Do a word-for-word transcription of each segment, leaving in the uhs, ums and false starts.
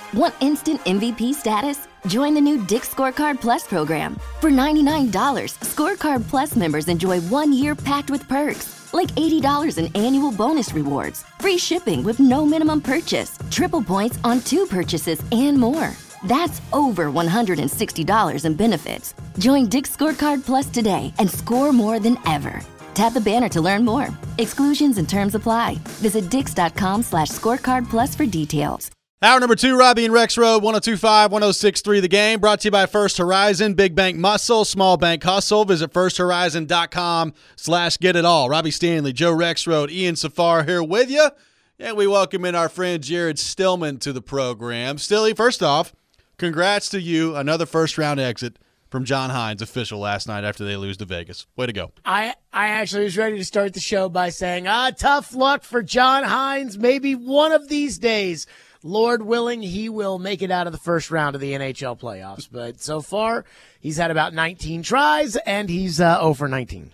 Want instant M V P status? Join the new Dick's Scorecard Plus program. For ninety-nine dollars, Scorecard Plus members enjoy one year packed with perks, like eighty dollars in annual bonus rewards, free shipping with no minimum purchase, triple points on two purchases, and more. That's over one hundred sixty dollars in benefits. Join Dick's Scorecard Plus today and score more than ever. Tap the banner to learn more. Exclusions and terms apply. Visit dix.com slash scorecard plus for details. Hour number two, Robbie and Rex Road, one oh two point five, one oh six point three The Game. Brought to you by First Horizon, Big Bank Muscle, Small Bank Hustle. Visit firsthorizon.com slash get it all. Robbie Stanley, Joe Rexroad, Ian Safar here with you. And we welcome in our friend Jared Stillman to the program. Stilly, first off, congrats to you. Another first-round exit from John Hines, official last night after they lose to Vegas. Way to go. I, I actually was ready to start the show by saying, ah, tough luck for John Hines. Maybe one of these days, Lord willing, he will make it out of the first round of the N H L playoffs. But so far, he's had about nineteen tries, and he's uh, oh for nineteen.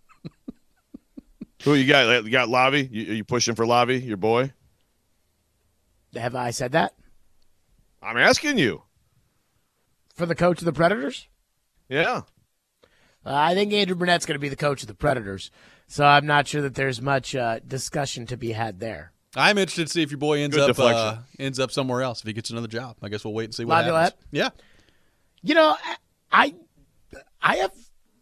Who you got? You got Lavi? You, are you pushing for Lavi, your boy? Have I said that? I'm asking you. For the coach of the Predators? Yeah. Uh, I think Andrew Burnett's going to be the coach of the Predators, so I'm not sure that there's much uh, discussion to be had there. I'm interested to see if your boy ends Good up uh, ends up somewhere else, if he gets another job. I guess we'll wait and see what Laviolette? happens. Yeah. You know, I I have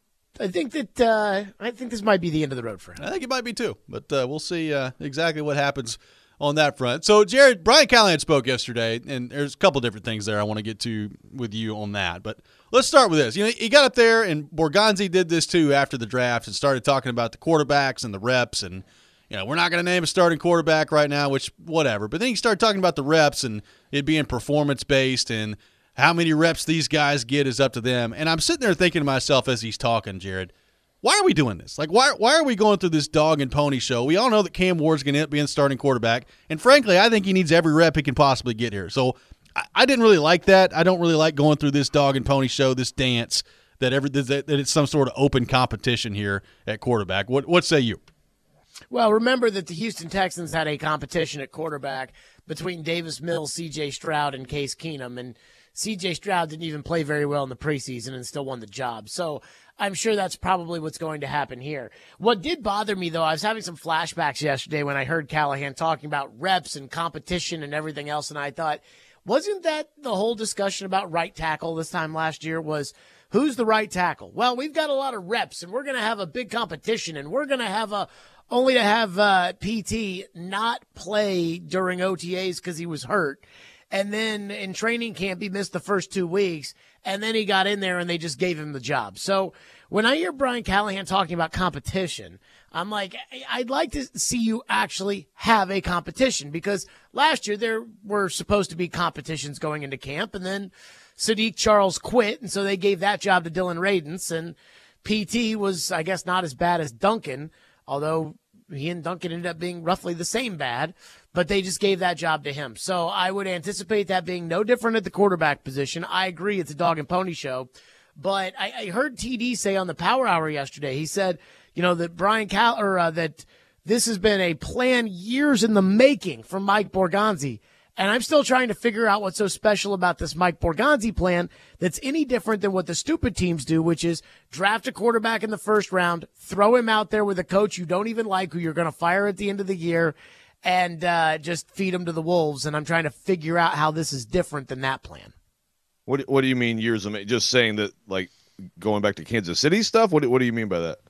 I think that uh, I think this might be the end of the road for him. I think it might be too, but uh, we'll see uh, exactly what happens on that front. So, Jared, Brian Callahan spoke yesterday, and there's a couple different things there I want to get to with you on that. But let's start with this. You know, he got up there, and Borgonzi did this too after the draft and started talking about the quarterbacks and the reps, and you know, we're not going to name a starting quarterback right now, which whatever. But then he started talking about the reps and it being performance-based and how many reps these guys get is up to them. And I'm sitting there thinking to myself as he's talking, Jared, why are we doing this? Like, why why are we going through this dog and pony show? We all know that Cam Ward's going to end up being starting quarterback. And frankly, I think he needs every rep he can possibly get here. So I, I didn't really like that. I don't really like going through this dog and pony show, this dance, that every that, that it's some sort of open competition here at quarterback. What what say you? Well, remember that the Houston Texans had a competition at quarterback between Davis Mills, C J Stroud, and Case Keenum. And C J Stroud didn't even play very well in the preseason and still won the job. So I'm sure that's probably what's going to happen here. What did bother me, though, I was having some flashbacks yesterday when I heard Callahan talking about reps and competition and everything else, and I thought, wasn't that the whole discussion about right tackle this time last year was who's the right tackle? Well, we've got a lot of reps, and we're going to have a big competition, and we're going to have a only to have uh, P T not play during O T As because he was hurt. And then in training camp, he missed the first two weeks, and then he got in there and they just gave him the job. So when I hear Brian Callahan talking about competition, I'm like, I'd like to see you actually have a competition, because last year there were supposed to be competitions going into camp, and then Sadiq Charles quit, and so they gave that job to Dylan Radins, and P T was, I guess, not as bad as Duncan, although he and Duncan ended up being roughly the same bad, but they just gave that job to him. So I would anticipate that being no different at the quarterback position. I agree it's a dog and pony show, but I, I heard T D say on the Power Hour yesterday, he said, you know, that Brian Cal or uh, that this has been a plan years in the making from Mike Borgonzi. And I'm still trying to figure out what's so special about this Mike Borgonzi plan that's any different than what the stupid teams do, which is draft a quarterback in the first round, throw him out there with a coach you don't even like, who you're going to fire at the end of the year, and uh, just feed him to the wolves. And I'm trying to figure out how this is different than that plan. What What do you mean years of just saying that, like going back to Kansas City stuff? What What do you mean by that?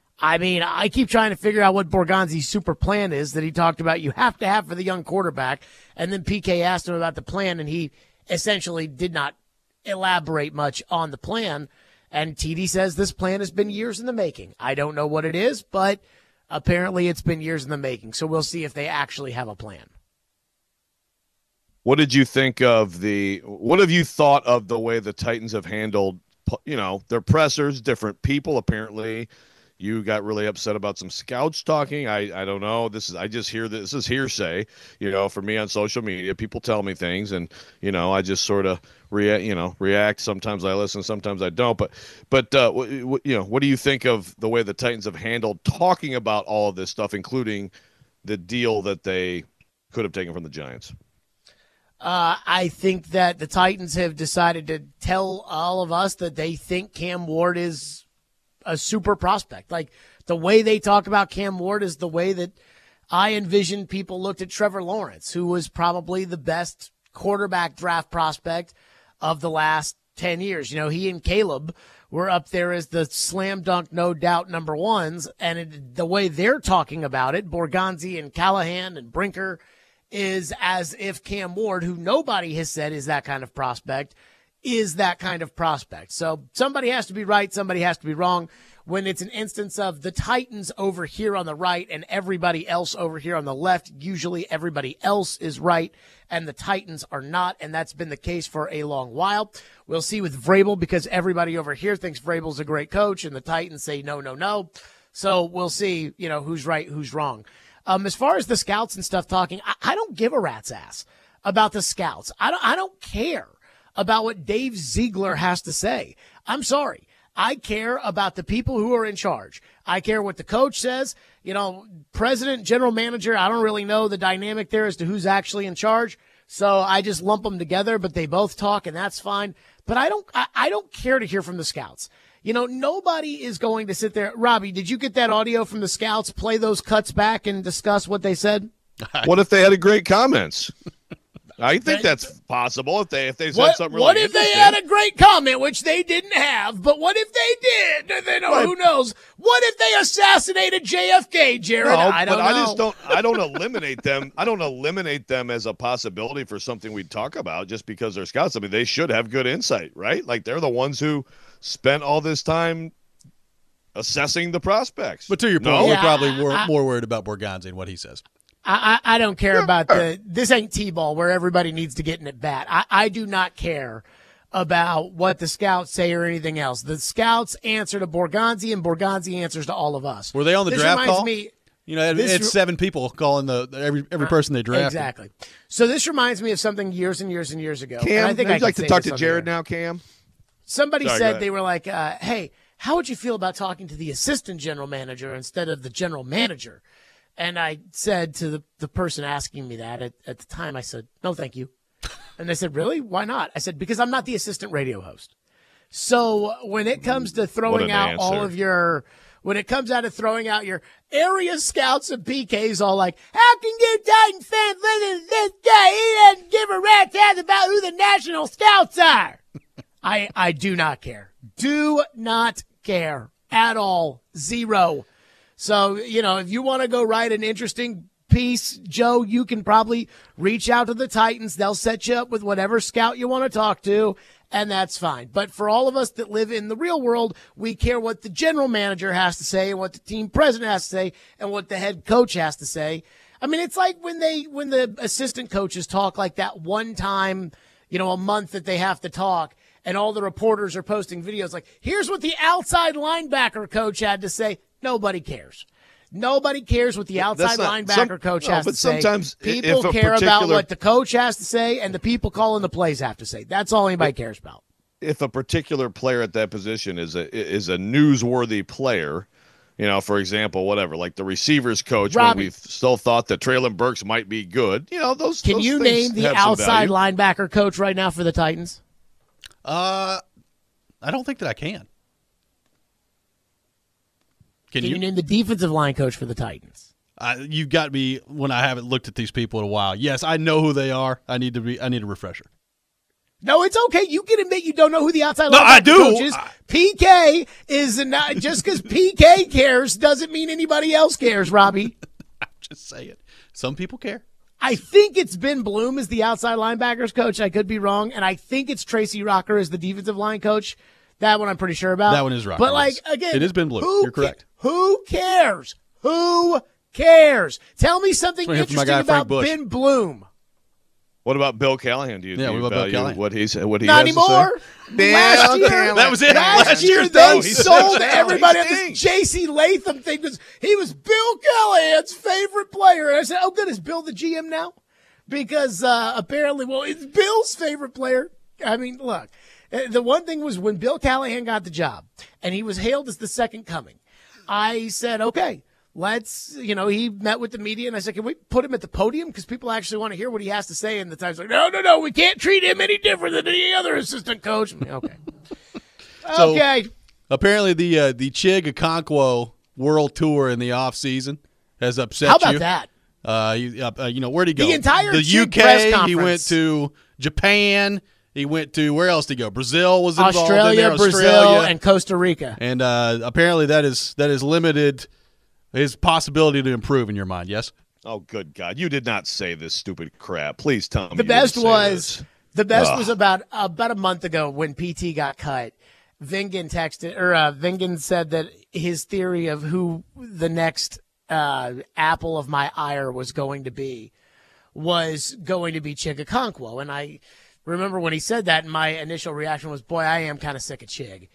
I mean, I keep trying to figure out what Borgonzi's super plan is that he talked about you have to have for the young quarterback. And then P K asked him about the plan, and he essentially did not elaborate much on the plan. And T D says this plan has been years in the making. I don't know what it is, but apparently it's been years in the making. So we'll see if they actually have a plan. What did you think of the – what have you thought of the way the Titans have handled, you know, their pressers, different people apparently – you got really upset about some scouts talking. I, I don't know. This is I just hear this, this is hearsay, you know, for me on social media. People tell me things, and you know, I just sort of react. You know, react. Sometimes I listen, sometimes I don't. But but uh, w- w- you know, what do you think of the way the Titans have handled talking about all of this stuff, including the deal that they could have taken from the Giants? Uh, I think that the Titans have decided to tell all of us that they think Cam Ward is a super prospect. Like, the way they talk about Cam Ward is the way that I envision people looked at Trevor Lawrence, who was probably the best quarterback draft prospect of the last ten years. You know, he and Caleb were up there as the slam dunk, no doubt number ones. And it, the way they're talking about it, Borgonzi and Callahan and Brinker, is as if Cam Ward, who nobody has said is that kind of prospect, is that kind of prospect. So somebody has to be right, somebody has to be wrong. When it's an instance of the Titans over here on the right and everybody else over here on the left, usually everybody else is right and the Titans are not, and that's been the case for a long while. We'll see with Vrabel, because everybody over here thinks Vrabel's a great coach and the Titans say no, no, no. So we'll see, you know, who's right, who's wrong. Um, as far as the scouts and stuff talking, I, I don't give a rat's ass about the scouts. I don't, I don't care about what Dave Ziegler has to say. I'm sorry. I care about the people who are in charge. I care what the coach says. You know, president, general manager, I don't really know the dynamic there as to who's actually in charge. So I just lump them together, but they both talk, and that's fine. But I don't, I, I don't care to hear from the scouts. You know, nobody is going to sit there. Robbie, did you get that audio from the scouts? Play those cuts back and discuss what they said? What if they had a great comments? I think that's possible if they if they said what, something. What really if they had a great comment, which they didn't have? But what if they did? Then right. Who knows? What if they assassinated J F K, Jared? No, I don't but know. I just don't. I don't eliminate them. I don't eliminate them as a possibility for something we talk about just because they're scouts. I mean, they should have good insight, right? Like, they're the ones who spent all this time assessing the prospects. But to your point, no? we're Yeah, probably I, more, I, more worried about Borgonzi and what he says. I, I, I don't care about the – this ain't T-ball where everybody needs to get in at bat. I, I do not care about what the scouts say or anything else. The scouts answer to Borgonzi, and Borgonzi answers to all of us. Were they on the this draft call? Me, you know, it, it's seven people calling the every every person they drafted. Exactly. So this reminds me of something years and years and years ago. Cam, I think would you like to talk to here. Jared now, Cam? Somebody Sorry, said they were like, uh, hey, how would you feel about talking to the assistant general manager instead of the general manager? And I said to the, the person asking me that at, at the time, I said, no, thank you. And they said, really? Why not? I said, because I'm not the assistant radio host. So when it comes to throwing out answer. all of your, when it comes out of throwing out your area scouts and P Ks all like, how can you Titan fans listen to this guy? He doesn't give a rat's ass about who the national scouts are. I, I do not care. Do not care at all. Zero. So, you know, if you want to go write an interesting piece, Joe, you can probably reach out to the Titans. They'll set you up with whatever scout you want to talk to, and that's fine. But for all of us that live in the real world, we care what the general manager has to say and what the team president has to say and what the head coach has to say. I mean, it's like when they when the assistant coaches talk like that one time, you know, a month that they have to talk, and all the reporters are posting videos like, here's what the outside linebacker coach had to say. Nobody cares. Nobody cares what the outside not, linebacker some, coach no, has but to say. sometimes People if care particular, about what the coach has to say and the people calling the plays have to say. That's all anybody cares about. If a particular player at that position is a is a newsworthy player, you know, for example, whatever, like the receivers coach, Robbie, when we still thought that Treylon Burks might be good, you know, those. Can those you things name the have some outside value. linebacker coach right now for the Titans? Uh, I don't think that I can. Can, Can you? you name the defensive line coach for the Titans? Uh, you've got me when I haven't looked at these people in a while. Yes, I know who they are. I need to be. I need a refresher. No, it's okay. You can admit you don't know who the outside No, linebacker I do. coach is. I- P K is not just because P K cares doesn't mean anybody else cares, Robbie. I'm just saying. Some people care. I think it's Ben Bloom as the outside linebackers coach. I could be wrong, and I think it's Tracy Rocker as the defensive line coach. That one I'm pretty sure about. That one is Rocker. But like yes. again, it is Ben Bloom. Who You're correct. Ca- who cares? Who cares? Tell me something That's what I hear from my interesting guy, Frank about Bush. Ben Bloom. What about Bill Callahan? Do you, Yeah, do you what about Bill value Callahan? what he's what he Not has anymore. to say? Last year, Callahan. That was it. Last, Last year year's they done. He sold stinks. everybody He on this stinks. J C Latham thing. Was he was Bill Callahan's favorite player? And I said, "Oh, good. Is Bill the G M now?" Because uh, apparently, well, it's Bill's favorite player. I mean, look, the one thing was when Bill Callahan got the job and he was hailed as the second coming. I said, "Okay, let's, you know, he met with the media, and I said, can we put him at the podium? Because people actually want to hear what he has to say. And the Times like, no, no, no, we can't treat him any different than any other assistant coach. Okay. So, okay. Apparently the uh, the Chig Okonkwo World Tour in the offseason has upset How about you. that? Uh, you, uh, you know, where'd he go? The entire the Chig U press K. conference. He went to Japan. He went to where else did he go? Brazil was involved Australia, in there. Brazil, Australia, and Costa Rica. And uh, apparently that is that is limited his possibility to improve in your mind. Yes. Oh, good God! You did not say this stupid crap. Please tell me. The you best didn't say was this. the best Ugh. was about about a month ago when P T got cut. Vingan texted or uh, Vingan said that his theory of who the next uh, apple of my ire was going to be was going to be Chig Okonkwo. And I remember when he said that, and my initial reaction was, boy, I am kind of sick of Chig.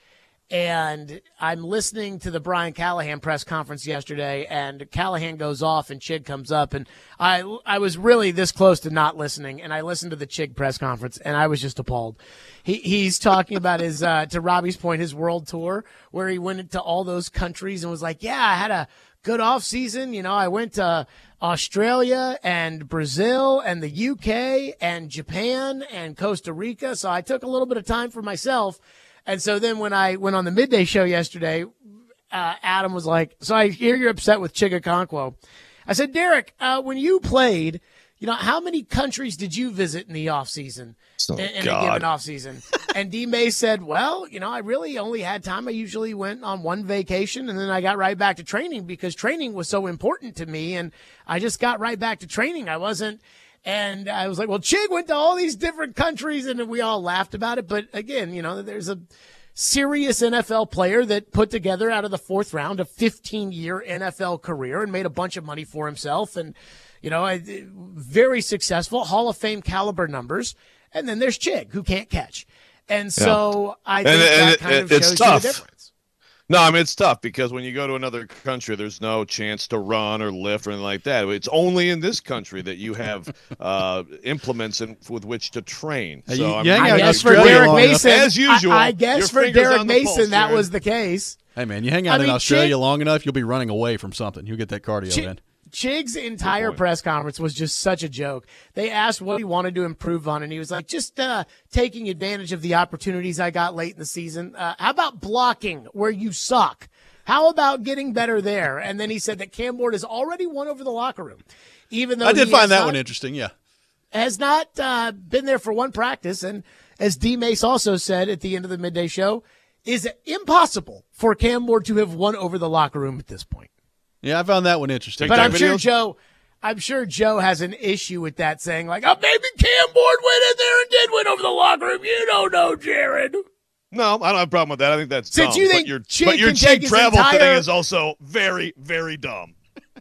And I'm listening to the Brian Callahan press conference yesterday, and Callahan goes off and Chig comes up. And I I was really this close to not listening, and I listened to the Chig press conference, and I was just appalled. He He's talking about his, uh, to Robbie's point, his world tour, where he went into all those countries and was like, yeah, I had a good off season. You know, I went to Australia and Brazil and the U K and Japan and Costa Rica, so I took a little bit of time for myself. And so then when I went on the midday show yesterday, uh, Adam was like, so I hear you're upset with Chig Okonkwo. I said, Derek, uh, when you played, you know, how many countries did you visit in the offseason, Oh, in, in a God. given offseason? And D. May said, well, you know, I really only had time. I usually went on one vacation, and then I got right back to training because training was so important to me, and I just got right back to training. I wasn't – And I was like, well, Chig went to all these different countries, and we all laughed about it. But, again, you know, there's a serious N F L player that put together out of the fourth round a fifteen-year N F L career and made a bunch of money for himself and, you know, very successful, Hall of Fame caliber numbers. And then there's Chig, who can't catch. And so yeah. I think and, that and kind it, of it's shows tough. you the difference. No, I mean, it's tough because when you go to another country, there's no chance to run or lift or anything like that. It's only in this country that you have uh, implements in, with which to train. Hey, So you- I'm you hang I out in guess for Australia Derek long enough- Mason, As usual, I, I your guess for fingers Derek on the Mason, pulse, that Jared. was the case. Hey, man, you hang out I in mean, Australia Chig- long enough, you'll be running away from something. You'll get that cardio Chig- in. Chig's entire point. press conference was just such a joke. They asked what he wanted to improve on, and he was like, just uh, taking advantage of the opportunities I got late in the season. Uh, how about blocking where you suck? How about getting better there? And then he said that Cam Ward has already won over the locker room, even though I did he find has that not, one interesting, yeah. has not uh, been there for one practice. And as D. Mace also said at the end of the midday show, is it impossible for Cam Ward to have won over the locker room at this point. Yeah, I found that one interesting. But that I'm sure video? Joe, I'm sure Joe has an issue with that, saying like, "Oh, maybe Cam Ward went in there and did win over the locker room." You don't know, Jared. No, I don't have a problem with that. I think that's Since dumb. you think but your, Chig but your can take Chig his travel entire- thing is also very, very dumb.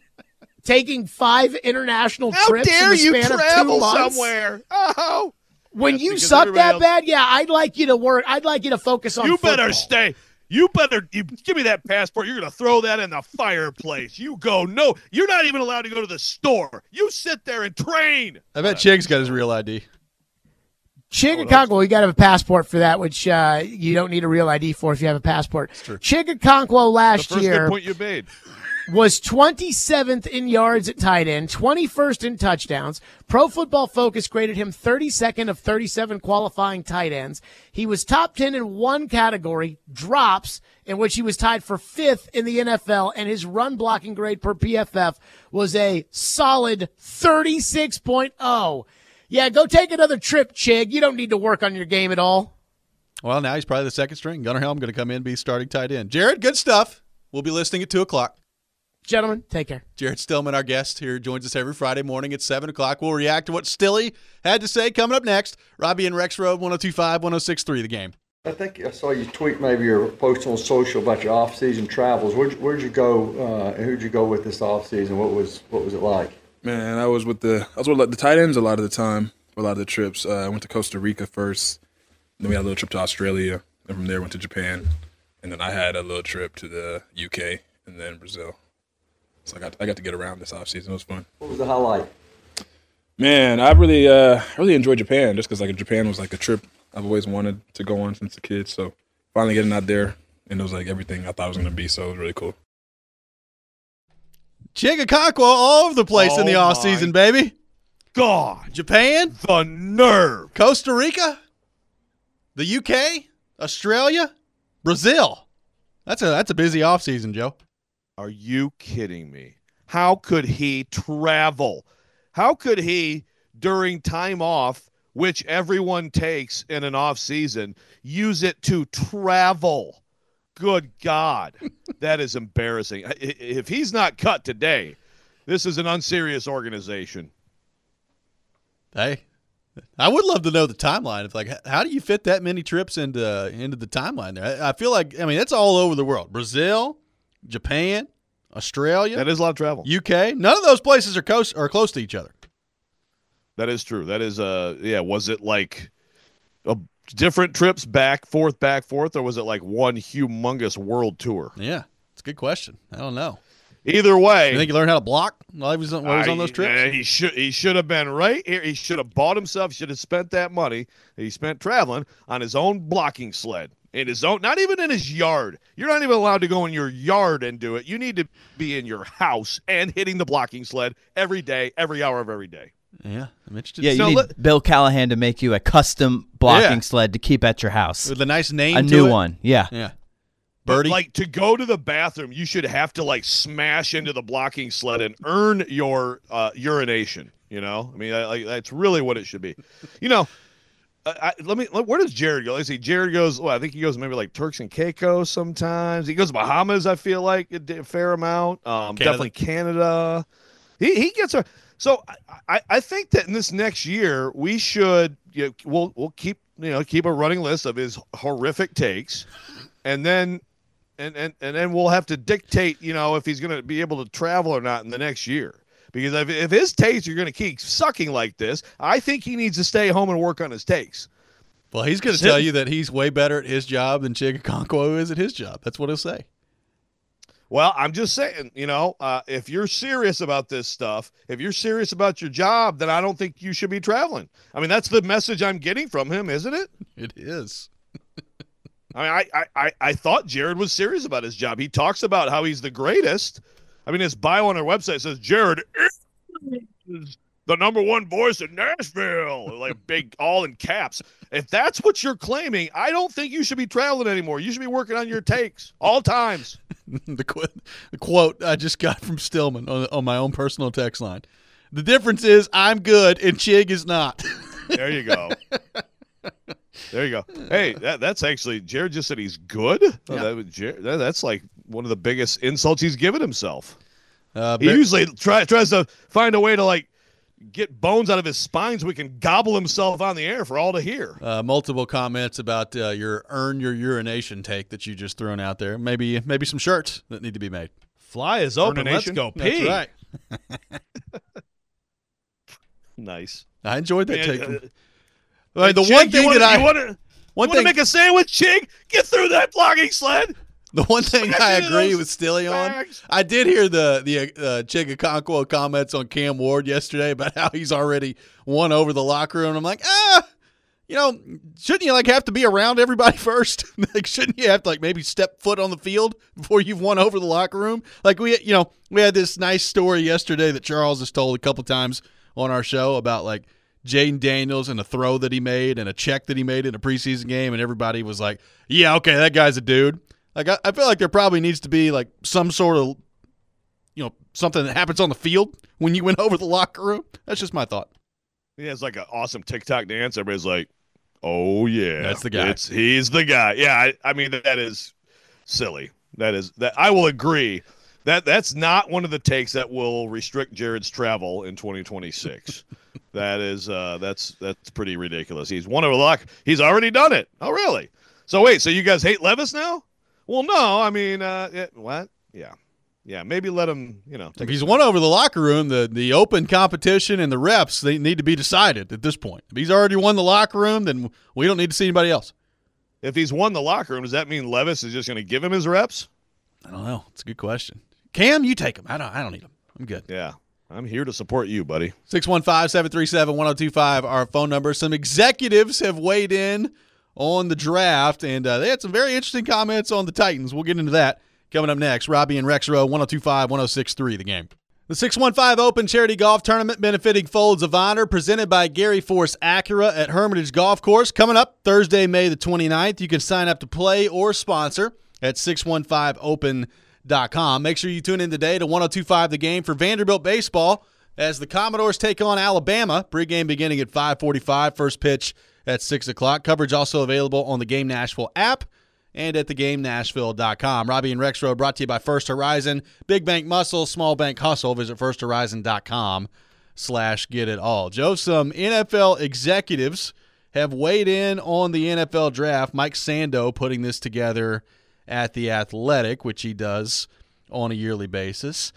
Taking five international How trips in dare the you span of two travel months. somewhere? Oh, When That's you because suck everybody that else- bad, yeah, I'd like you to work. I'd like you to focus on. you better football. stay. You better you give me that passport. You're going to throw that in the fireplace. You go. No, you're not even allowed to go to the store. You sit there and train. I bet Chig's got his real I D. Chig Okonkwo, you got to have a passport for that, which uh, you don't need a real I D for if you have a passport. Chig Okonkwo The last first year good point you made. was twenty-seventh in yards at tight end, twenty-first in touchdowns. Pro Football Focus graded him thirty-second of thirty-seven qualifying tight ends. He was top ten in one category, drops, in which he was tied for fifth in the N F L, and his run blocking grade per P F F was a solid thirty-six point oh. Yeah, go take another trip, Chig. You don't need to work on your game at all. Well, now he's probably the second string. Gunnar Helm going to come in and be starting tight end. Jared, good stuff. We'll be listening at two o'clock. Gentlemen, take care. Jared Stillman, our guest here, joins us every Friday morning at seven o'clock. We'll react to what Stilly had to say coming up next. Robbie and Rex Road, one oh two point five, one oh six point three, The Game. I think I saw you tweet maybe or post on social about your off-season travels. Where'd, where'd you go uh, and who'd you go with this off-season? What was what was it like? Man, I was with the I was with like, the tight ends a lot of the time, a lot of the trips. Uh, I went to Costa Rica first, then we had a little trip to Australia, and from there went to Japan, and then I had a little trip to the U K and then Brazil. So I got I got to get around this offseason. It was fun. What was the highlight? Man, I really uh I really enjoyed Japan just because like Japan was like a trip I've always wanted to go on since a kid. So finally getting out there, and it was like everything I thought it was gonna be. So it was really cool. Chigga all over the place Oh in the my offseason, baby. God, Japan, the nerve. Costa Rica, the U K, Australia, Brazil. That's a that's a busy offseason, Joe. Are you kidding me? How could he travel? How could he, during time off, which everyone takes in an off season, use it to travel? Good God, that is embarrassing. If he's not cut today, this is an unserious organization. Hey, I would love to know the timeline. If like, how do you fit that many trips into into the timeline there? I, I feel like, I mean, it's all over the world. Brazil, Japan, Australia. That is a lot of travel. U K. None of those places are close are close to each other. That is true. That is, uh, yeah. Was it like a different trips back, forth, back, forth, or was it like one humongous world tour? Yeah, it's a good question. I don't know. Either way, You think he learned how to block while he was on, while he was on those I- trips? uh, he should he should have been right here. He should have bought himself. He should have spent that money that he spent traveling on his own blocking sled in his own. Not even in his yard. You're not even allowed to go in your yard and do it. You need to be in your house and hitting the blocking sled every day, every hour of every day. Yeah, I'm interested. Yeah, to you see. need let- Bill Callahan to make you a custom blocking Yeah. sled to keep at your house. With a nice name A to new it. one, yeah. Yeah. But, Birdie. like, to go to the bathroom, you should have to like smash into the blocking sled and earn your uh, urination. You know, I mean, I, like that's really what it should be. You know, I, I, let me. Where does Jared go? Let's see. Jared goes. Well, I think he goes maybe like Turks and Caicos sometimes. He goes to Bahamas. I feel like a, d- a fair amount. Um, Canada. definitely Canada. He he gets a. So I, I I think that in this next year we should you know, we'll we'll keep you know keep a running list of his horrific takes, and then. And, and and then we'll have to dictate, you know, if he's going to be able to travel or not in the next year. Because if, if his takes are going to keep sucking like this, I think he needs to stay home and work on his takes. Well, he's going to Sit- tell you that he's way better at his job than Chigga is at his job. That's what he'll say. Well, I'm just saying, you know, uh, if you're serious about this stuff, if you're serious about your job, then I don't think you should be traveling. I mean, that's the message I'm getting from him, isn't it? It is. I mean, I, I, I, I thought Jared was serious about his job. He talks about how he's the greatest. I mean, his bio on our website says Jared is the number one voice in Nashville, like big, all in caps. If that's what you're claiming, I don't think you should be traveling anymore. You should be working on your takes all times. the, qu- the quote I just got from Stillman on, on my own personal text line. The difference is I'm good and Chig is not. There you go. There you go. Hey, that, that's actually Jared just said he's good. Oh, Yeah. that, was Jared, that, that's like one of the biggest insults he's given himself. Uh, He Bar- usually try, tries to find a way to like get bones out of his spine so he can gobble himself on the air for all to hear. uh, multiple comments about uh, your earn your urination take that you just thrown out there. Maybe maybe some shirts that need to be made. Fly is open. Let's Let's go That's pee. right. Nice. I enjoyed that Man, take. uh, From, Like, the Chig, one you thing wanna, that I you wanna, one you wanna thing make a sandwich, Chig? Get through that blocking sled. the one thing Smash I into agree those with Stilly on. bags. I did hear the the uh, Chigga comments on Cam Ward yesterday about how he's already won over the locker room. I'm like, ah, you know, shouldn't you like have to be around everybody first? Like, shouldn't you have to like maybe step foot on the field before you've won over the locker room? Like we, you know, we had this nice story yesterday that Charles has told a couple times on our show about like Jaden Daniels and a throw that he made and a check that he made in a preseason game, and everybody was like, yeah, okay, that guy's a dude. Like, I, I feel like there probably needs to be like some sort of, you know, something that happens on the field when you went over the locker room. That's just my thought. He has like an awesome TikTok dance. Everybody's like, "Oh yeah, That's the guy." It's, he's the guy." Yeah, I, I mean that is silly. That is that. I will agree. That that's not one of the takes that will restrict Jared's travel in twenty twenty-six. That is uh, that's that's pretty ridiculous. He's one of a luck. He's already done it. Oh really? So wait, so you guys hate Levis now? Well, no. I mean, uh, it, what? Yeah. Yeah, maybe let him, you know. Take If a he's won over the locker room, the, the open competition and the reps, they need to be decided at this point. If he's already won the locker room, then we don't need to see anybody else. If he's won the locker room, does that mean Levis is just going to give him his reps? I don't know. It's a good question. Cam, you take him. I don't I don't need him. I'm good. Yeah, I'm here to support you, buddy. six one five, seven three seven, one oh two five, our phone number. Some executives have weighed in on the draft, and uh, they had some very interesting comments on the Titans. We'll get into that coming up next. Robbie and Rex Rowe, one oh two five, one oh six three, The Game. The six one five Open Charity Golf Tournament benefiting Folds of Honor presented by Gary Force Acura at Hermitage Golf Course. Coming up Thursday, May the twenty-ninth. You can sign up to play or sponsor at six one five open dot com. Make sure you tune in today to one oh two point five The Game for Vanderbilt baseball as the Commodores take on Alabama. Pregame beginning at five forty-five. First pitch at six o'clock. Coverage also available on the Game Nashville app and at the game nashville dot com. Robbie and Rexroad brought to you by First Horizon. Big bank muscle, small bank hustle. Visit first horizon dot com slash get it all. Joe, some N F L executives have weighed in on the N F L draft. Mike Sando putting this together at The Athletic, which he does on a yearly basis.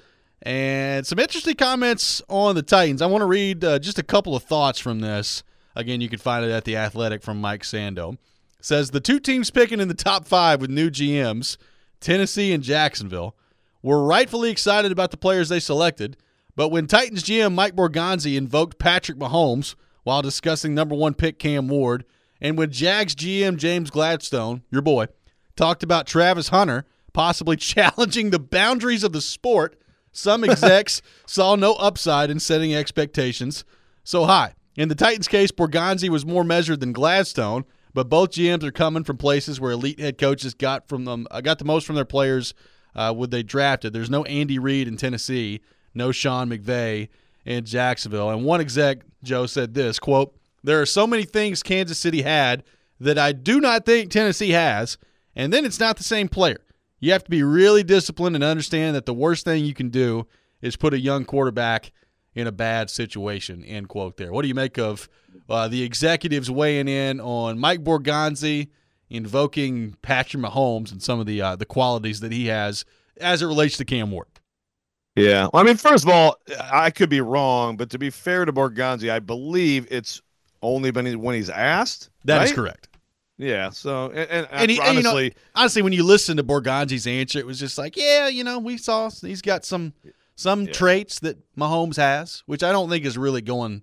And some interesting comments on the Titans. I want to read uh, just a couple of thoughts from this. Again, you can find it at The Athletic from Mike Sando. Says the two teams picking in the top five with new G Ms, Tennessee and Jacksonville, were rightfully excited about the players they selected, but when Titans G M Mike Borgonzi invoked Patrick Mahomes while discussing number one pick Cam Ward, and when Jags G M James Gladstone, your boy, talked about Travis Hunter possibly challenging the boundaries of the sport, some execs saw no upside in setting expectations so high. In the Titans' case, Borgonzi was more measured than Gladstone, but both G Ms are coming from places where elite head coaches got from them uh, got the most from their players uh, when they drafted. There's no Andy Reid in Tennessee, no Sean McVay in Jacksonville. And one exec, Joe, said this, quote, "There are so many things Kansas City had that I do not think Tennessee has, and then it's not the same player. You have to be really disciplined and understand that the worst thing you can do is put a young quarterback in a bad situation," end quote there. What do you make of uh, the executives weighing in on Mike Borgonzi invoking Patrick Mahomes and some of the uh, the qualities that he has as it relates to Cam Ward? Yeah. Well, I mean, first of all, I could be wrong, but to be fair to Borgonzi, I believe it's only been when he's asked. That right? is correct. Yeah. So, and, and, And, he, honestly, and, you know, honestly, when you listen to Borgonzi's answer, it was just like, yeah, you know, we saw he's got some some Yeah. traits that Mahomes has, which I don't think is really going.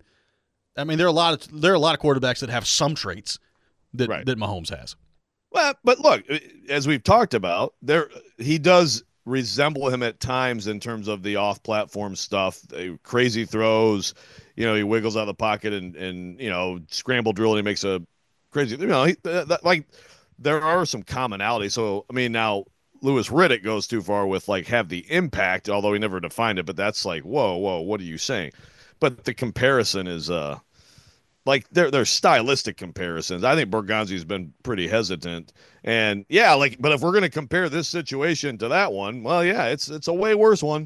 I mean, there are a lot of there are a lot of quarterbacks that have some traits that Right. that Mahomes has. Well, but look, as we've talked about, there he does resemble him at times in terms of the off-platform stuff, the crazy throws. You know, he wiggles out of the pocket and and you know scramble drill and he makes a crazy. You know, he, that, like there are some commonalities. So I mean, now Louis Riddick goes too far with like have the impact, although he never defined it. But that's like, whoa, whoa, what are you saying? But the comparison is uh. Like they're they're stylistic comparisons. I think Borgonzi's been pretty hesitant, and yeah, like. But if we're going to compare this situation to that one, well, yeah, it's it's a way worse one,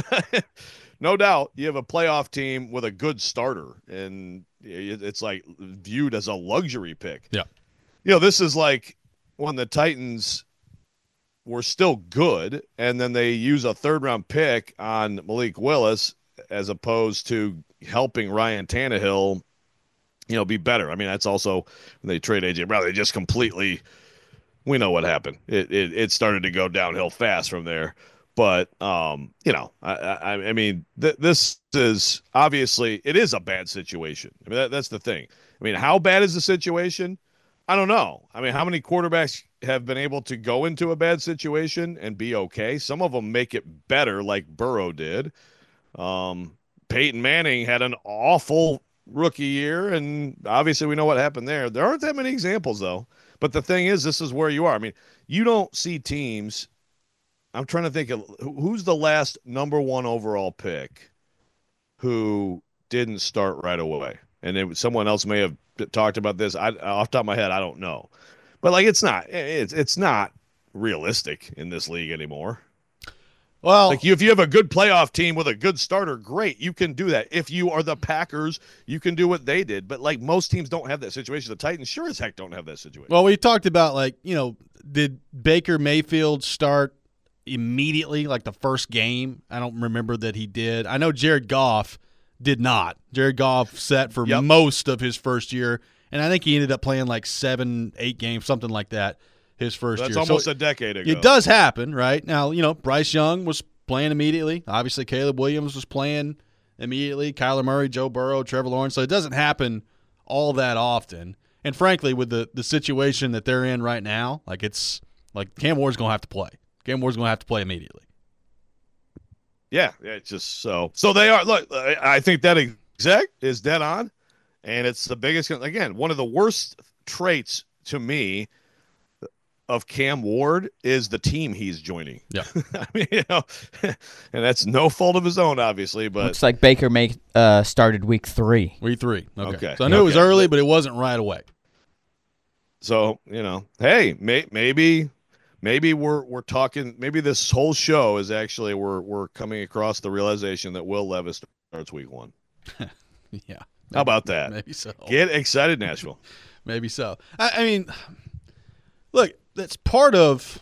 no doubt. You have a playoff team with a good starter, and it's like viewed as a luxury pick. Yeah, you know, this is like when the Titans were still good, and then they use a third round pick on Malik Willis as opposed to helping Ryan Tannehill, you know, be better. I mean, that's also when they trade A J Brown, they just completely, we know what happened. It it, it started to go downhill fast from there. But, um, you know, I, I, I mean, th- this is obviously, it is a bad situation. I mean, that, that's the thing. I mean, how bad is the situation? I don't know. I mean, how many quarterbacks have been able to go into a bad situation and be okay? Some of them make it better, like Burrow did. Um, Peyton Manning had an awful rookie year, and obviously we know what happened there. There aren't that many examples, though. But the thing is, this is where you are. I mean, you don't see teams. I'm trying to think of who's the last number one overall pick who didn't start right away. And it, someone else may have talked about this. I, off the top of my head, I don't know. But like, it's not. It's it's not realistic in this league anymore. Well, like you, if you have a good playoff team with a good starter, great, you can do that. If you are the Packers, you can do what they did. But like most teams don't have that situation. The Titans sure as heck don't have that situation. Well, we talked about like, you know, did Baker Mayfield start immediately, like the first game? I don't remember that he did. I know Jared Goff did not. Jared Goff sat for Yep. most of his first year, and I think he ended up playing like seven, eight games, something like that, his first That's year. almost So a decade ago. it does happen, right? Now, you know, Bryce Young was playing immediately. Obviously, Caleb Williams was playing immediately. Kyler Murray, Joe Burrow, Trevor Lawrence. So it doesn't happen all that often. And frankly, with the, the situation that they're in right now, like it's like Cam Ward's going to have to play. Cam Ward's going to have to play immediately. Yeah, yeah, it's just so. So they are. Look, I I think that exec is dead on, and it's the biggest. Again, one of the worst traits to me of Cam Ward is the team he's joining. Yeah, I mean, you know, and that's no fault of his own, obviously. But Looks like Baker make, uh, started week three. week three. Okay. Okay. So I knew it was Okay. early, but it wasn't right away. So, you know, hey, may, maybe maybe we're we're talking maybe this whole show is actually we're we're coming across the realization that Will Levis starts week one. Yeah. How about that? Maybe so. Get excited, Nashville. Maybe so. I, I mean, look, that's part of.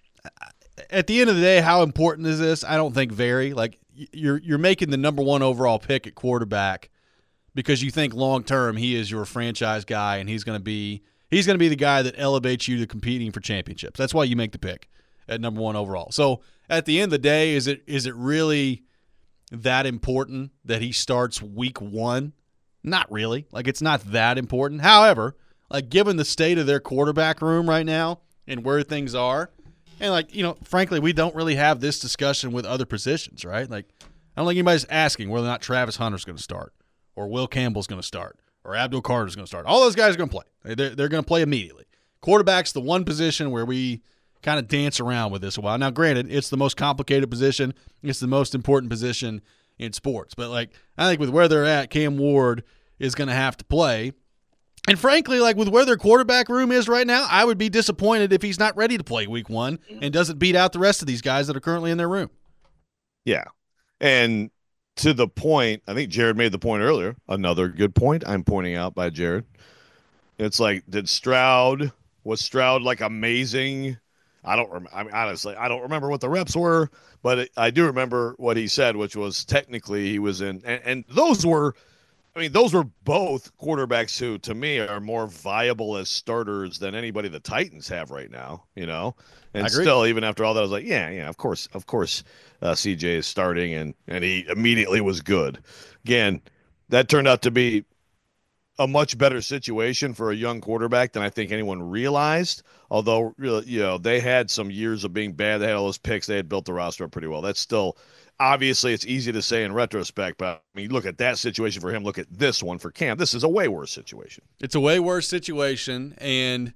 At the end of the day, how important is this? I don't think very. Like you're you're making the number one overall pick at quarterback because you think long term he is your franchise guy and he's going to be he's going to be the guy that elevates you to competing for championships. That's why you make the pick at number one overall. So at the end of the day, is it is it really that important that he starts week one? Not really. Like it's not that important. However, like given the state of their quarterback room right now and where things are, and like, you know, frankly, we don't really have this discussion with other positions, right? Like I don't think anybody's asking whether or not Travis Hunter's going to start or Will Campbell's going to start or Abdul Carter's going to start. All those guys are going to play. They're, they're going to play immediately. Quarterback's the one position where we kind of dance around with this a while. Now, granted, it's the most complicated position. It's the most important position in sports. But, like, I think with where they're at, Cam Ward is going to have to play. And frankly, like with where their quarterback room is right now, I would be disappointed if he's not ready to play week one and doesn't beat out the rest of these guys that are currently in their room. Yeah. And to the point, I think Jared made the point earlier. Another good point I'm pointing out by Jared. It's like, did Stroud, was Stroud like amazing? I don't remember. I mean, honestly, I don't remember what the reps were, but it, I do remember what he said, which was technically he was in, and, and those were, I mean, those were both quarterbacks who, to me, are more viable as starters than anybody the Titans have right now, you know? And still, even after all that, I was like, yeah, yeah, of course, of course, uh, C J is starting, and, and he immediately was good. Again, that turned out to be a much better situation for a young quarterback than I think anyone realized, although, really, you know, they had some years of being bad. They had all those picks. They had built the roster up pretty well. That's still – obviously, it's easy to say in retrospect, but I mean, look at that situation for him. Look at this one for Cam. This is a way worse situation. It's a way worse situation, and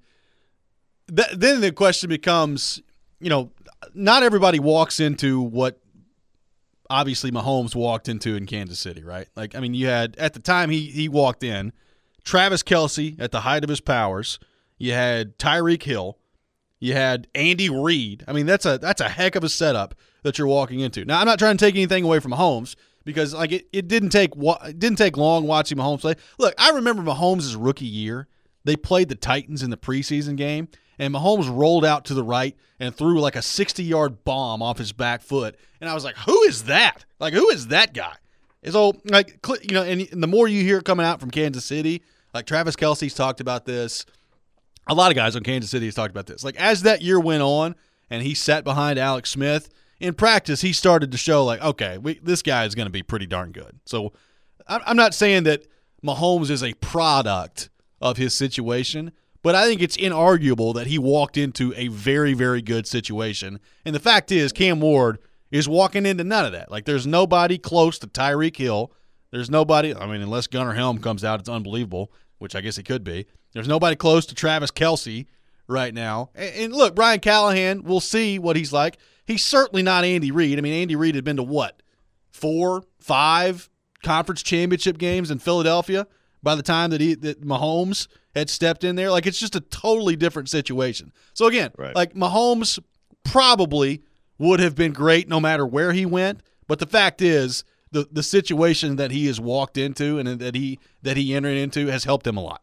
th- then the question becomes, you know, not everybody walks into what obviously Mahomes walked into in Kansas City, right? Like, I mean, you had at the time he he walked in, Travis Kelce at the height of his powers. You had Tyreek Hill. You had Andy Reid. I mean, that's a that's a heck of a setup that you're walking into. Now, I'm not trying to take anything away from Mahomes because like it, it didn't take it didn't take long watching Mahomes play. Look, I remember Mahomes' rookie year. They played the Titans in the preseason game, and Mahomes rolled out to the right and threw like a sixty-yard bomb off his back foot. And I was like, who is that? Like, who is that guy? And so, like, you know, and the more you hear coming out from Kansas City, like Travis Kelce's talked about this. A lot of guys on Kansas City has talked about this. Like, as that year went on and he sat behind Alex Smith, in practice, he started to show, like, okay, we, this guy is going to be pretty darn good. So I'm not saying that Mahomes is a product of his situation, but I think it's inarguable that he walked into a very, very good situation. And the fact is, Cam Ward is walking into none of that. Like, there's nobody close to Tyreek Hill. There's nobody, I mean, unless Gunnar Helm comes out, it's unbelievable, which I guess he could be. There's nobody close to Travis Kelce right now. And, and look, Brian Callahan, we'll see what he's like. He's certainly not Andy Reid. I mean, Andy Reid had been to what? Four, five conference championship games in Philadelphia by the time that he that Mahomes had stepped in there. Like, it's just a totally different situation. So, again, right. like Mahomes probably would have been great no matter where he went. But the fact is, the the situation that he has walked into and that he that he entered into has helped him a lot.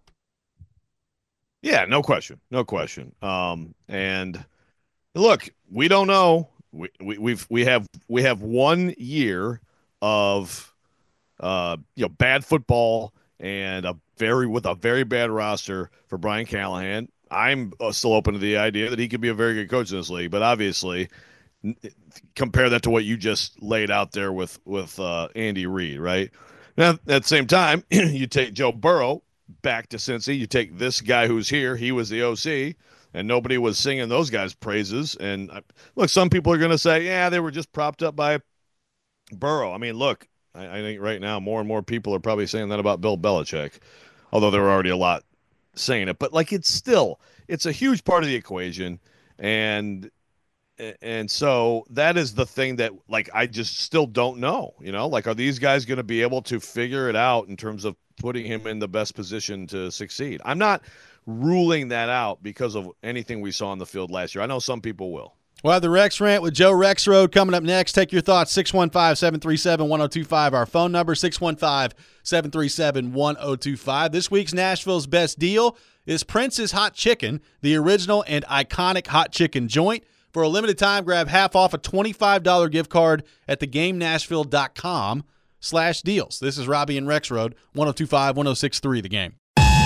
Yeah, no question. No question. Um, and look, we don't know. We, we we've we have we have one year of uh you know bad football and a very with a very bad roster for Brian Callahan. I'm uh, still open to the idea that he could be a very good coach in this league, but obviously n- compare that to what you just laid out there with with uh, Andy Reid, right? Now at the same time, you take Joe Burrow back to Cincy. You take this guy who's here. He was the O C, and nobody was singing those guys' praises. And look, some people are going to say, yeah, they were just propped up by Burrow. I mean, look, I, I think right now more and more people are probably saying that about Bill Belichick, although there were already a lot saying it. But like, it's still it's a huge part of the equation, and and so that is the thing that like I just still don't know. You know, like, are these guys going to be able to figure it out in terms of putting him in the best position to succeed? I'm not ruling that out because of anything we saw on the field last year. I know some people will. We'll have the Rex Rant with Joe Rexrode coming up next. Take your thoughts, six one five, seven three seven, one oh two five. Our phone number, six one five, seven three seven, one oh two five. This week's Nashville's Best Deal is Prince's Hot Chicken, the original and iconic hot chicken joint. For a limited time, grab half off a twenty-five dollars gift card at theGameNashville.com slash deals. This is Robbie and Rexrode, one oh two five, one oh six three, The Game.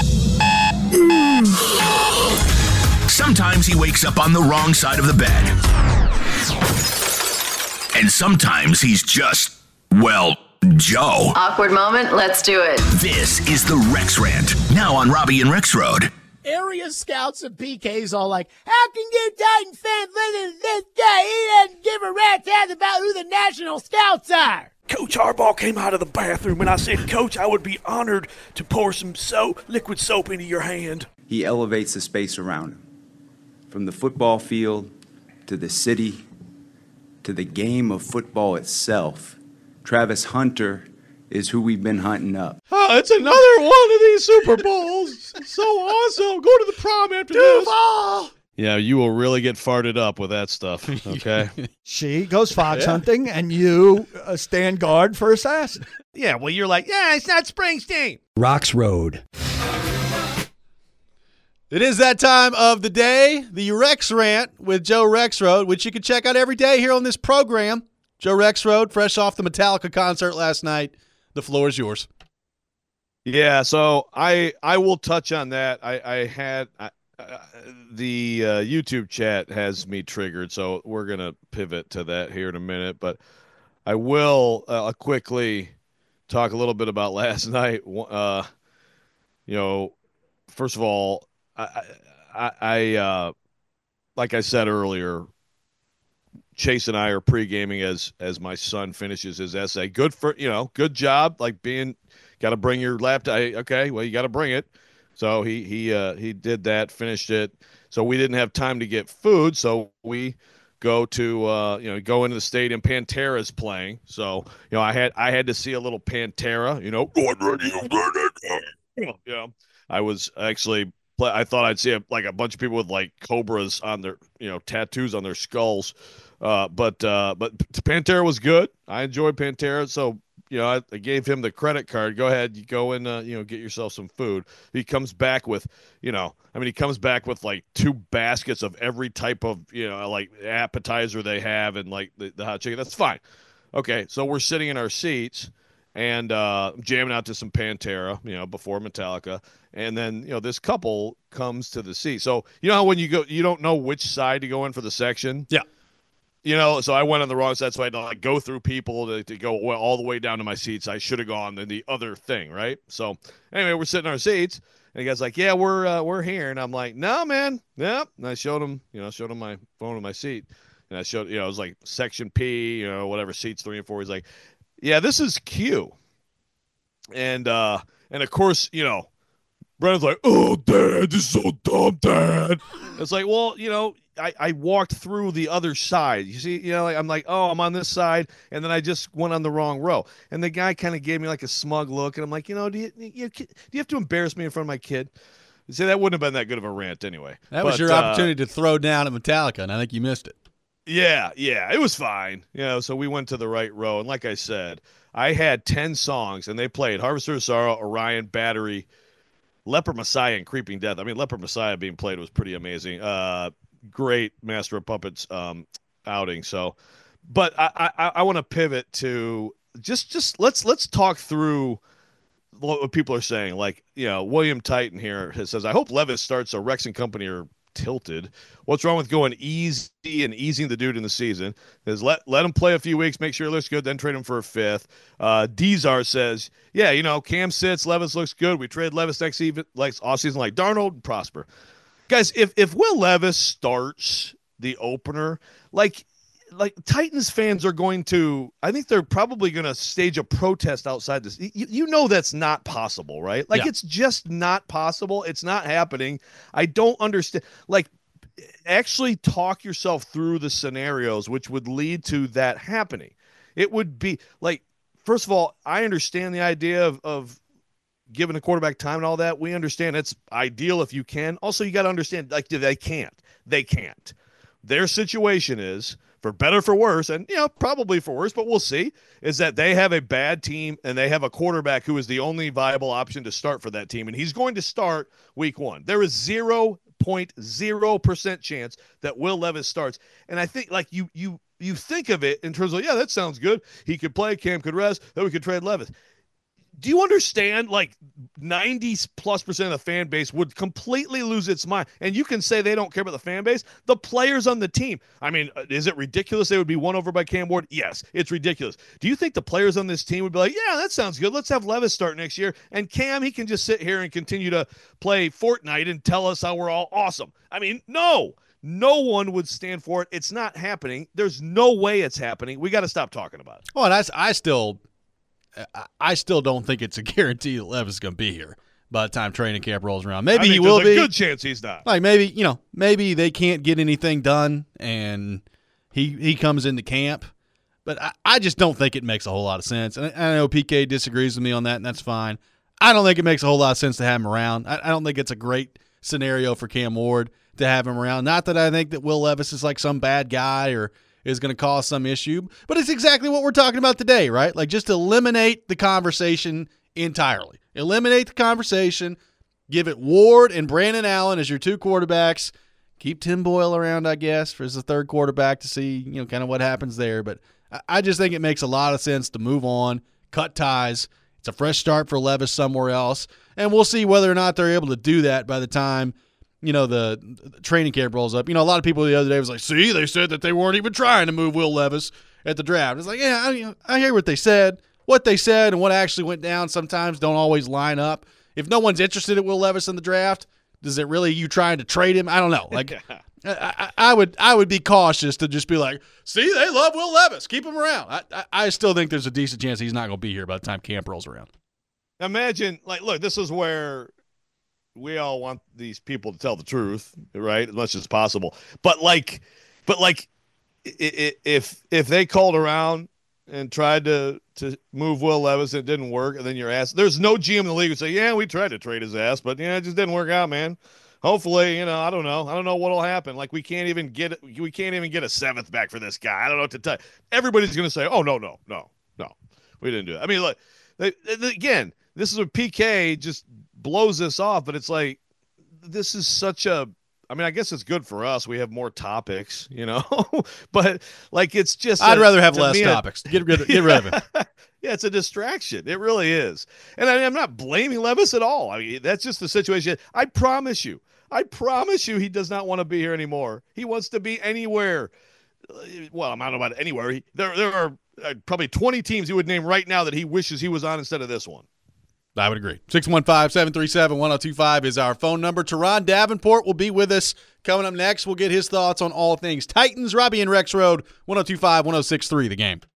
Sometimes he wakes up on the wrong side of the bed. And sometimes he's just, well, Joe. Awkward moment, let's do it. This is the Rex Rant, now on Robbie and Rexrode. Area scouts and P Ks all like, how can you Titan fans listen to this guy? He doesn't give a rat's ass about who the national scouts are. Coach Harbaugh came out of the bathroom and I said, Coach, I would be honored to pour some soap, liquid soap into your hand. He elevates the space around him. From the football field to the city to the game of football itself, Travis Hunter is who we've been hunting up. Oh, it's another one of these Super Bowls. It's so awesome. Go to the prom after Duval! this. Yeah, you will really get farted up with that stuff, okay? She goes fox yeah. hunting, and you uh, stand guard for assassin. Yeah, well, you're like, yeah, it's not Springsteen. Rocks Road. It is that time of the day, the Rex Rant with Joe Rexrode, which you can check out every day here on this program. Joe Rexrode, fresh off the Metallica concert last night. The floor is yours. Yeah, so I I will touch on that. I, I had I, uh, the uh, YouTube chat has me triggered, so we're going to pivot to that here in a minute. But I will uh, quickly talk a little bit about last night. Uh, you know, first of all, I, I, I uh, like I said earlier, Chase and I are pre-gaming as as my son finishes his essay. Good for, you know, good job. Like being, got to bring your laptop. Okay, well, you got to bring it. So he he uh, he did that, finished it. So we didn't have time to get food. So we go to uh, you know go into the stadium. Pantera's playing. So you know I had I had to see a little Pantera. You know, you know I was actually. I thought I'd see a, like a bunch of people with like cobras on their, you know, tattoos on their skulls. Uh, but uh, but Pantera was good. I enjoyed Pantera. So, you know, I, I gave him the credit card. Go ahead. You go and, uh, you know, get yourself some food. He comes back with, you know, I mean, he comes back with like two baskets of every type of, you know, like appetizer they have and like the, the hot chicken. That's fine. Okay. So we're sitting in our seats and uh, jamming out to some Pantera, you know, before Metallica. And then, you know, this couple comes to the seat. So, you know how when you go, you don't know which side to go in for the section? Yeah. You know, so I went on the wrong side, so I had to like go through people to, to go all the way down to my seats. I should have gone in the other thing, right? So, anyway, we're sitting in our seats, and the guy's like, yeah, we're uh, we're here. And I'm like, no, man. Yep. And I showed him, you know, showed him my phone in my seat. And I showed, you know, it was like section P, you know, whatever, seats three and four. He's like, yeah, this is Q. And, uh, and of course, you know, Brennan's like, oh, Dad, this is so dumb, Dad. It's like, well, you know, I, I walked through the other side. You see, you know, like, I'm like, oh, I'm on this side, and then I just went on the wrong row. And the guy kind of gave me like a smug look, and I'm like, you know, do you, you do you have to embarrass me in front of my kid? See, that wouldn't have been that good of a rant anyway. That but, was your uh, opportunity to throw down at Metallica, and I think you missed it. Yeah, yeah, it was fine. You know, so we went to the right row, and like I said, I had ten songs, and they played Harvester of Sorrow, Orion, Battery, Leper Messiah, and Creeping Death. I mean, Leper Messiah being played was pretty amazing. Uh, great Master of Puppets um, outing. So, but I I, I want to pivot to just just let's let's talk through what people are saying. Like, you know, William Titan here says, I hope Levis starts a Rex and Company are tilted. What's wrong with going easy and easing the dude in the season? Is let let him play a few weeks, make sure he looks good, then trade him for a fifth. Uh, Dizar says, yeah, you know, Cam sits, Levis looks good. We trade Levis next even like offseason like Darnold and Prosper. Guys, if if Will Levis starts the opener, like like Titans fans are going to, I think they're probably going to stage a protest outside this. You, you know, that's not possible, right? Like, yeah. it's just not possible. It's not happening. I don't understand. Like, actually talk yourself through the scenarios which would lead to that happening. It would be like, first of all, I understand the idea of, of giving a quarterback time and all that. We understand it's ideal if you can. Also, you got to understand, like, they can't. They can't. Their situation is, for better or for worse, and, you know, probably for worse, but we'll see, is that they have a bad team and they have a quarterback who is the only viable option to start for that team, and he's going to start week one. There is zero point zero percent chance that Will Levis starts. And I think, like, you you you think of it in terms of, yeah, that sounds good. He could play, Cam could rest, then we could trade Levis. Do you understand, like, ninety plus percent of the fan base would completely lose its mind? And you can say they don't care about the fan base. The players on the team, I mean, is it ridiculous they would be won over by Cam Ward? Yes, it's ridiculous. Do you think the players on this team would be like, yeah, that sounds good. Let's have Levis start next year. And Cam, he can just sit here and continue to play Fortnite and tell us how we're all awesome. I mean, no. No one would stand for it. It's not happening. There's no way it's happening. We got to stop talking about it. Well, and I, I still – I still don't think it's a guarantee that Levis is going to be here by the time training camp rolls around. Maybe he will be. There's a good chance he's not. Like, maybe, you know, maybe they can't get anything done and he he comes into camp. But I, I just don't think it makes a whole lot of sense. And I, I know P K disagrees with me on that, and that's fine. I don't think it makes a whole lot of sense to have him around. I, I don't think it's a great scenario for Cam Ward to have him around. Not that I think that Will Levis is like some bad guy or is going to cause some issue, but it's exactly what we're talking about today, right? Like, just eliminate the conversation entirely. Eliminate the conversation. Give it Ward and Brandon Allen as your two quarterbacks. Keep Tim Boyle around, I guess, as the third quarterback to see, you know, kind of what happens there. But I just think it makes a lot of sense to move on, cut ties. It's a fresh start for Levis somewhere else, and we'll see whether or not they're able to do that by the time, you know, the, the training camp rolls up. You know, a lot of people the other day was like, see, they said that they weren't even trying to move Will Levis at the draft. It's like, yeah, I, you know, I hear what they said. What they said and what actually went down sometimes don't always line up. If no one's interested in Will Levis in the draft, is it really you trying to trade him? I don't know. Like, I, I, I would I would be cautious to just be like, see, they love Will Levis. Keep him around. I, I, I still think there's a decent chance he's not going to be here by the time camp rolls around. Imagine, like, look, this is where – we all want these people to tell the truth, right? As much as possible. But like, but like, if if they called around and tried to to move Will Levis and it didn't work, and then you're asked, there's no G M in the league who say, yeah, we tried to trade his ass, but yeah, it just didn't work out, man. Hopefully, you know, I don't know, I don't know what'll happen. Like, we can't even get we can't even get a seventh back for this guy. I don't know what to tell you. Everybody's gonna say, oh no, no, no, no, we didn't do it. I mean, look, they, they, again, this is what P K just blows this off, but it's like, this is such a, I mean, I guess it's good for us. We have more topics, you know, but like, it's just, I'd a, rather have to less me, topics. Get rid of, get rid of it. Yeah, it's a distraction. It really is. And I, I'm not blaming Levis at all. I mean, that's just the situation. I promise you, I promise you, he does not want to be here anymore. He wants to be anywhere. Well, I don't know about anywhere. He, there, there are uh, probably twenty teams he would name right now that he wishes he was on instead of this one. I would agree. six one five, seven three seven, one oh two five is our phone number. Teron Davenport will be with us coming up next. We'll get his thoughts on all things Titans. Robbie and Rex Road, one oh two five, one oh six three, The Game.